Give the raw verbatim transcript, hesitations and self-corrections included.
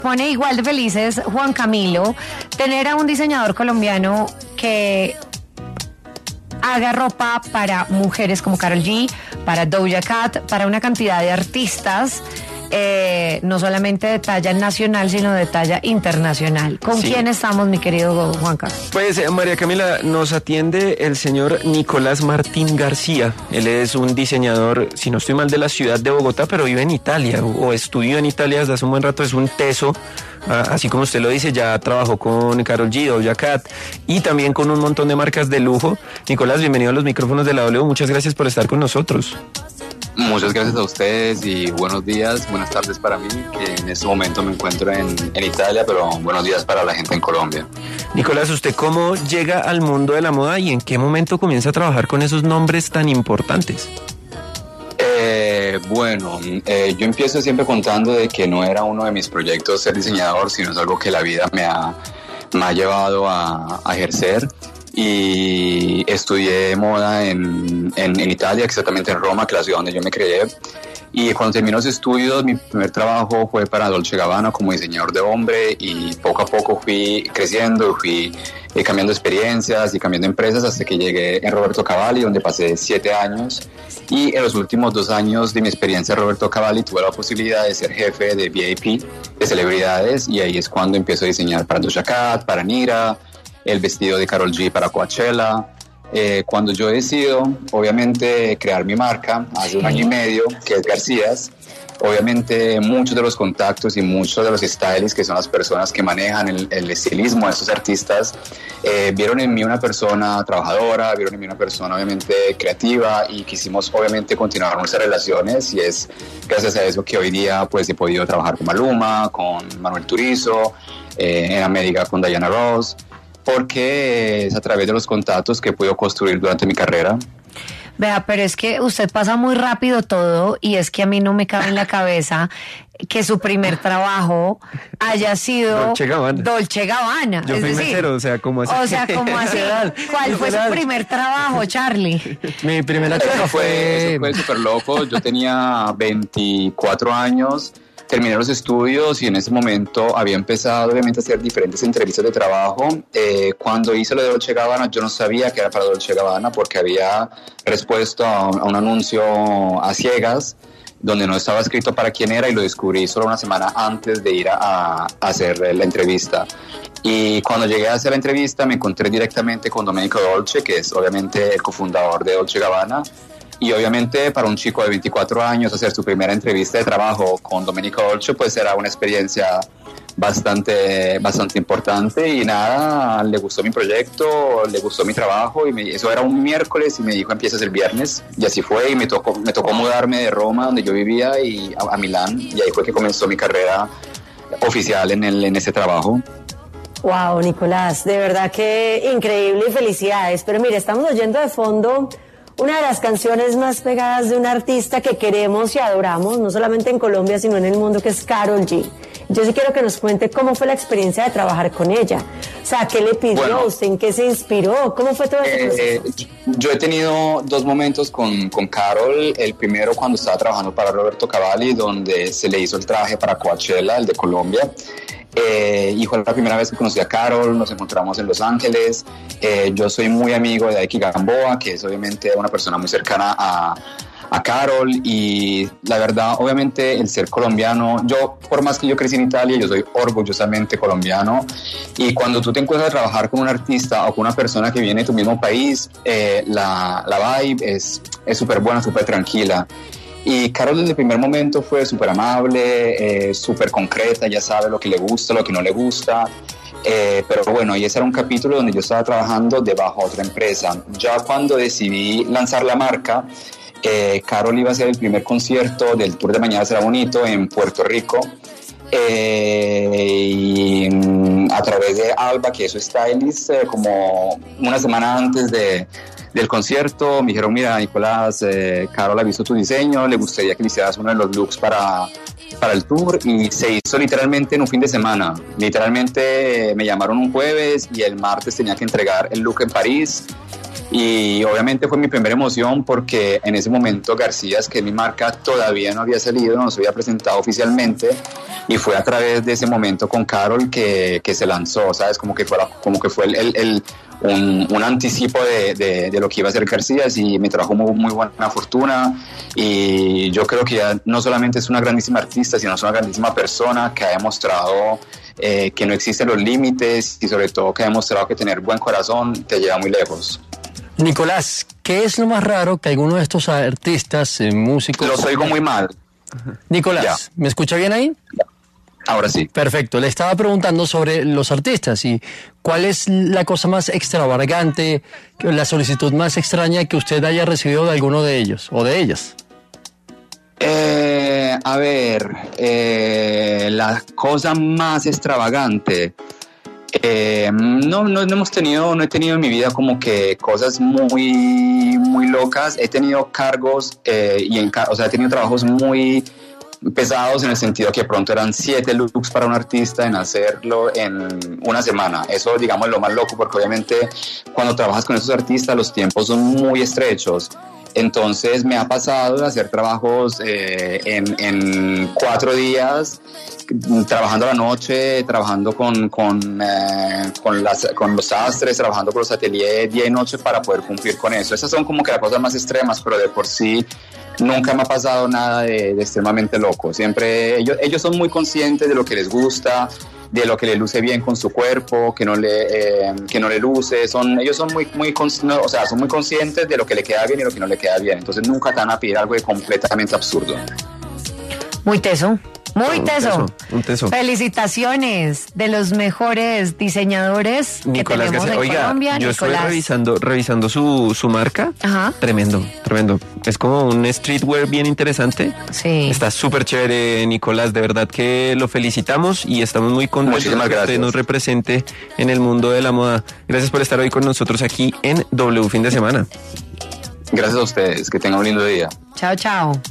pone igual de felices, Juan Camilo, tener a un diseñador colombiano que haga ropa para mujeres como Karol G, para Doja Cat, para una cantidad de artistas, eh, no solamente de talla nacional, sino de talla internacional. ¿Con sí. quién estamos, mi querido Juanca? Pues, eh, María Camila, nos atiende el señor Nicolás Martín García. Él es un diseñador, si no estoy mal, de la ciudad de Bogotá, pero vive en Italia, o, o estudió en Italia desde hace un buen rato, es un teso. Así como usted lo dice, ya trabajó con Karol G, Doja Cat y también con un montón de marcas de lujo. Nicolás, bienvenido a los micrófonos de la W, muchas gracias por estar con nosotros. Muchas gracias a ustedes y buenos días, buenas tardes para mí, que en este momento me encuentro en, en Italia, pero buenos días para la gente en Colombia. Nicolás, ¿usted cómo llega al mundo de la moda y en qué momento comienza a trabajar con esos nombres tan importantes? Eh, bueno, eh, yo empiezo siempre contando de que no era uno de mis proyectos ser diseñador, sino es algo que la vida me ha, me ha llevado a, a ejercer. Y estudié moda en, en, en Italia, exactamente en Roma, que es la ciudad donde yo me crié. Y cuando terminé los estudios, mi primer trabajo fue para Dolce and Gabbana como diseñador de hombre, y poco a poco fui creciendo, fui eh, cambiando experiencias y cambiando empresas hasta que llegué en Roberto Cavalli, donde pasé siete años. Y en los últimos dos años de mi experiencia en Roberto Cavalli tuve la posibilidad de ser jefe de V I P, de celebridades, y ahí es cuando empiezo a diseñar para Doja Cat, para Nira, el vestido de Karol G para Coachella. Eh, cuando yo decido, obviamente, crear mi marca hace un año y medio, que es Garcías, obviamente muchos de los contactos y muchos de los stylists, que son las personas que manejan el, el estilismo de esos artistas, eh, vieron en mí una persona trabajadora, vieron en mí una persona obviamente creativa, y quisimos obviamente continuar nuestras relaciones, y es gracias a eso que hoy día pues he podido trabajar con Maluma, con Manuel Turizo, eh, en América con Diana Ross, porque es a través de los contactos que he podido construir durante mi carrera. Vea, pero es que usted pasa muy rápido todo, y es que a mí no me cabe en la cabeza que su primer trabajo haya sido Dolce Gabbana. Dolce Gabbana. Yo es fui decir, mesero, o sea, ¿cómo así? O sea, ¿cómo así? ¿Cuál fue su primer trabajo, Charlie? Mi primera etapa fue... Eso fue súper loco. Yo tenía veinticuatro años, terminé los estudios y en ese momento había empezado obviamente a hacer diferentes entrevistas de trabajo. Eh, cuando hice lo de Dolce Gabbana, yo no sabía que era para Dolce Gabbana porque había respuesto a un, a un anuncio a ciegas donde no estaba escrito para quién era, y lo descubrí solo una semana antes de ir a, a hacer la entrevista. Y cuando llegué a hacer la entrevista me encontré directamente con Domenico Dolce, que es obviamente el cofundador de Dolce Gabbana. Y obviamente para un chico de veinticuatro años hacer su primera entrevista de trabajo con Domenico Dolce pues era una experiencia bastante, bastante importante. Y nada, le gustó mi proyecto, le gustó mi trabajo, y me, eso era un miércoles y me dijo empiezas el viernes, y así fue. Y me tocó, me tocó mudarme de Roma, donde yo vivía, y a, a Milán, y ahí fue que comenzó mi carrera oficial en, el, en ese trabajo. Wow, Nicolás, de verdad que increíble y felicidades. Pero mire, estamos oyendo de fondo una de las canciones más pegadas de un artista que queremos y adoramos, no solamente en Colombia, sino en el mundo, que es Karol G. Yo sí quiero que nos cuente cómo fue la experiencia de trabajar con ella. O sea, ¿qué le pidió? Bueno, ¿Usted en qué se inspiró? ¿Cómo fue todo ese eh, proceso? Yo he tenido dos momentos con, con Karol. El primero cuando estaba trabajando para Roberto Cavalli, donde se le hizo el traje para Coachella, el de Colombia. Eh, y fue la primera vez que conocí a Karol, nos encontramos en Los Ángeles. Eh, yo soy muy amigo de Aiki Gamboa, que es obviamente una persona muy cercana a, a Karol, y la verdad, obviamente, el ser colombiano, yo, por más que yo crecí en Italia, yo soy orgullosamente colombiano, y cuando tú te encuentras a trabajar con un artista o con una persona que viene de tu mismo país, eh, la, la vibe es súper buena, súper tranquila. Y Karol desde el primer momento fue súper amable, eh, súper concreta, ya sabe lo que le gusta, lo que no le gusta. Eh, pero bueno, y ese era un capítulo donde yo estaba trabajando debajo de otra empresa. Ya cuando decidí lanzar la marca, eh, Karol iba a hacer el primer concierto del Tour de Mañana Será Bonito en Puerto Rico. Eh, y mm, a través de Alba, que es su stylist, eh, como una semana antes de... del concierto, me dijeron, mira, Nicolás, eh, Karol ha visto tu diseño, le gustaría que le hicieras uno de los looks para, para el tour, y se hizo literalmente en un fin de semana. Literalmente eh, me llamaron un jueves y el martes tenía que entregar el look en París, Y obviamente fue mi primera emoción porque en ese momento Garcías, que es mi marca, todavía no había salido, no se había presentado oficialmente, y fue a través de ese momento con Karol que, que se lanzó, ¿sabes? Como que fue, la, como que fue el, el, el, un, un anticipo de, de, de lo que iba a ser Garcías, y me trajo muy, muy buena fortuna, y yo creo que ya no solamente es una grandísima artista, sino es una grandísima persona que ha demostrado eh, que no existen los límites, y sobre todo que ha demostrado que tener buen corazón te lleva muy lejos. Nicolás, ¿qué es lo más raro que alguno de estos artistas, eh, músicos... Los oigo muy mal. Nicolás, Ya. ¿me escucha bien ahí? Ahora sí. Perfecto, le estaba preguntando sobre los artistas y cuál es la cosa más extravagante, la solicitud más extraña que usted haya recibido de alguno de ellos o de ellas. Eh, a ver, eh, la cosa más extravagante... Eh, no, no, no hemos tenido, no he tenido en mi vida como que cosas muy, muy locas. He tenido cargos eh, y en, o sea, he tenido trabajos muy pesados en el sentido que pronto eran siete looks para un artista en hacerlo en una semana. Eso, digamos, es lo más loco, porque obviamente cuando trabajas con esos artistas los tiempos son muy estrechos. Entonces me ha pasado de hacer trabajos eh, en, en cuatro días, trabajando a la noche, trabajando con, con, eh, con, las, con los sastres, trabajando con los ateliers día y noche para poder cumplir con eso. Esas son como que las cosas más extremas, pero de por sí nunca me ha pasado nada de, de extremadamente loco. Siempre ellos, ellos son muy conscientes de lo que les gusta, de lo que le luce bien con su cuerpo, que no le, eh, que no le luce. Son, ellos son muy, muy, no, o sea, son muy conscientes de lo que le queda bien y lo que no le queda bien. Entonces nunca te van a pedir algo de completamente absurdo. Muy teso. Muy Un teso. teso, un teso. Felicitaciones de los mejores diseñadores Nicolás que tenemos García. en Oiga, Colombia. yo estuve Nicolás. revisando, revisando su, su marca. Ajá. Tremendo, tremendo. Es como un streetwear bien interesante. Sí. Está súper chévere, Nicolás. De verdad que lo felicitamos y estamos muy contentos de Muchísimas que usted gracias. nos represente en el mundo de la moda. Gracias por estar hoy con nosotros aquí en W Fin de Semana. Gracias a ustedes, que tengan un lindo día. Chao, chao.